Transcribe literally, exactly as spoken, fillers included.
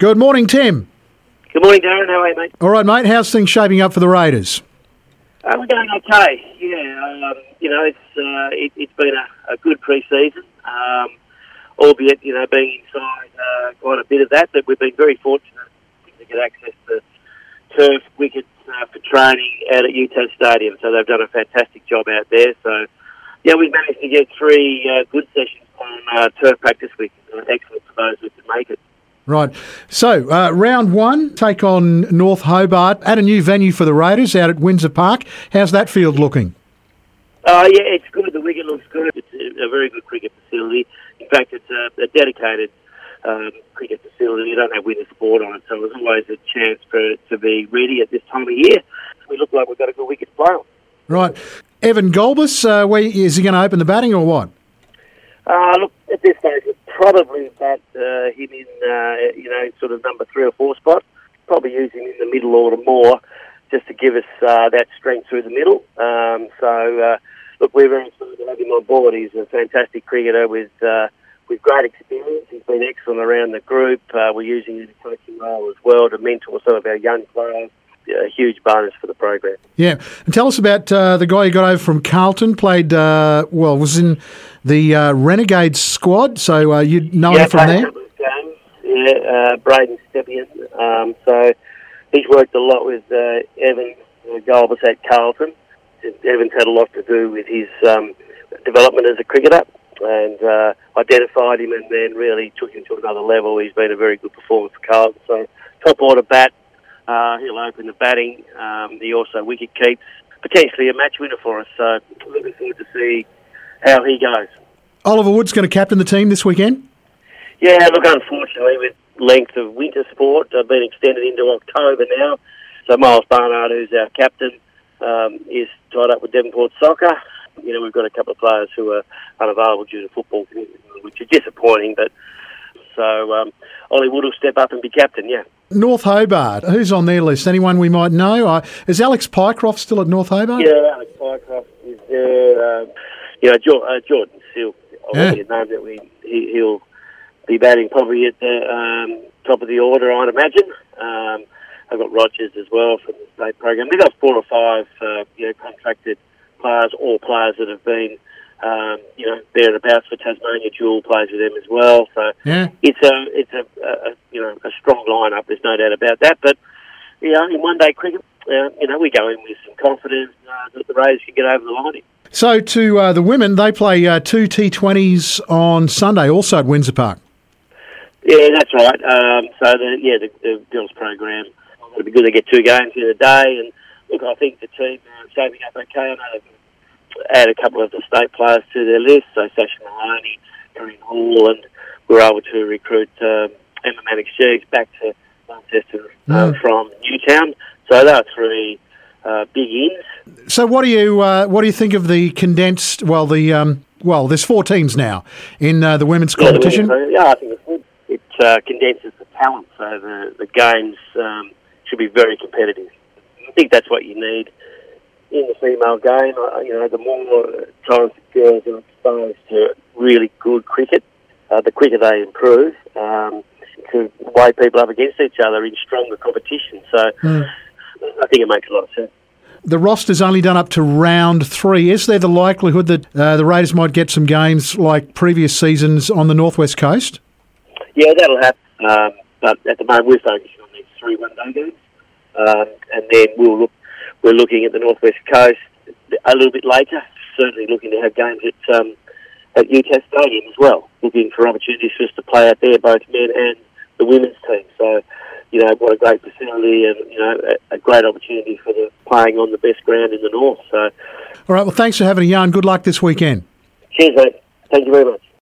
Good morning, Tim. Good morning, Darren. How are you, mate? All right, mate. How's things shaping up for the Raiders? Uh, we're going okay. Yeah, um, you know, it's uh, it, it's been a, a good pre-season, um, albeit, you know, being inside uh, quite a bit of that, but we've been very fortunate to get access to turf wickets uh, for training out at Utah Stadium, so they've done a fantastic job out there. So, yeah, we've managed to get three uh, good sessions on uh, turf practice week. Uh, excellent for those who can make it. Right. So, uh, round one, take on North Hobart at a new venue for the Raiders out at Windsor Park. How's that field looking? Uh, yeah, it's good. The wicket looks good. It's a, a very good cricket facility. In fact, it's a, a dedicated um, cricket facility. You don't have winter sport on it, so there's always a chance for it to be ready at this time of year. We look like we've got a good wicket to play on. Right. Evan Golbus, uh, where, is he going to open the batting or what? Uh, look, at this stage, it's probably bat uh, him in, uh, you know, sort of number three or four spot. Probably use him in the middle order more, just to give us uh, that strength through the middle. Um, so, uh, look, we're very excited to have him on board. He's a fantastic cricketer with uh, with great experience. He's been excellent around the group. Uh, we're using him in a coaching role as well to mentor some of our young players. A huge bonus for the program. Yeah. And tell us about uh, the guy you got over from Carlton, played, uh, well, was in the uh, Renegades squad, so uh, you know yeah, him from there? Games. Yeah, uh, Braden Stepien. Um, so he's worked a lot with uh, Evan uh, Golbus at Carlton. Evan's had a lot to do with his um, development as a cricketer and uh, identified him and then really took him to another level. He's been a very good performer for Carlton. So top order bat. Uh, he'll open the batting. Um, he also wicket keeps. Potentially a match winner for us. So looking forward to see how he goes. Oliver Wood's going to captain the team this weekend? Yeah, look, unfortunately, with length of winter sport, I've been extended into October now. So Miles Barnard, who's our captain, um, is tied up with Devonport Soccer. You know, we've got a couple of players who are unavailable due to football, which is disappointing. But so um, Ollie Wood will step up and be captain, yeah. North Hobart, who's on their list? Anyone we might know? Uh, is Alex Pycroft still at North Hobart? Yeah, Alex Pycroft is there. Uh, you know, jo- uh, Jordan Seal, obviously Yeah. a name that we, he, he'll be batting probably at the um, top of the order, I'd imagine. Um, I've got Rogers as well from the state program. They've got four or five, uh, you know, contracted players, or players that have been, um, you know, thereabouts for Tasmania. Jewel plays with them as well. So yeah. it's a, it's a, a, you know, a strong lineup. There's no doubt about that. But you know, in one day cricket, uh, you know, we go in with some confidence uh, that the Raiders can get over the line. So to uh, the women, they play uh, two T twenties on Sunday, also at Windsor Park. Yeah, that's right. Um, so the yeah, the, the girls' program. It'll be good to get two games in a day. And look, I think the team are shaping up okay. I know they've add a couple of the state players to their list, so Sasha Maloney, Corinne Hall, and we were able to recruit um, Emma Mannix-Jeeves back to Manchester uh, mm. from Newtown. So they are three uh, big ins. So what do you uh, what do you think of the condensed? Well, the um, well, there's four teams now in uh, the women's yeah, competition. The women's, yeah, I think it's good. It uh, condenses the talent, so the the games um, should be very competitive. I think that's what you need in the female game. You know, the more times the girls are exposed to really good cricket, uh, the quicker they improve um, to weigh people up against each other in stronger competition. So mm. I think it makes a lot of sense. The roster's only done up to round three. Is there the likelihood that uh, the Raiders might get some games like previous seasons on the Northwest Coast? Yeah, that'll happen. Um, but at the moment, we're focusing on these three one-day games. Um, and then we'll look, we're looking at the Northwest Coast a little bit later, certainly looking to have games at um, at U T A S Stadium as well, looking for opportunities for us to play out there, both men and the women's team. So, you know, what a great facility and, you know, a, a great opportunity for the playing on the best ground in the north. So, all right, well, thanks for having a yarn. Good luck this weekend. Cheers, mate. Thank you very much.